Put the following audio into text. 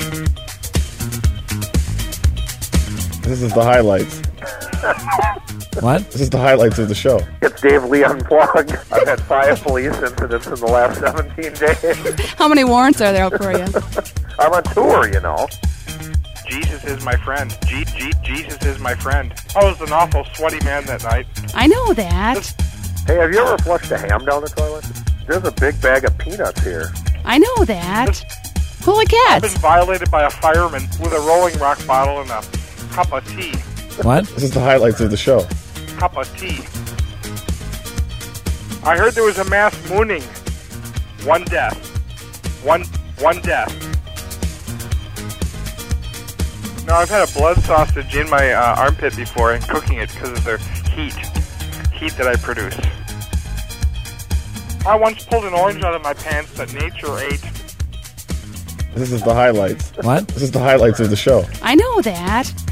This is the highlights. What? This is the highlights of the show. It's Dave Lee Unplugged. I've had 5 police incidents in the last 17 days. How many warrants are there out for you? I'm on tour, you know. Jesus is my friend. Jesus is my friend. I was an awful sweaty man that night. I know that. Hey, have you ever flushed a ham down the toilet? There's a big bag of peanuts here. I know that. Holy I've been cats. violated by a fireman with a Rolling Rock bottle and a cup of tea. What? This is the highlights of the show. Cup of tea. I heard there was a mass mooning. 1 death. One death. No, I've had a blood sausage in my armpit before and cooking it because of the heat that I produce. I once pulled an orange out of my pants that nature ate. This is the highlights. What? This is the highlights of the show. I know that.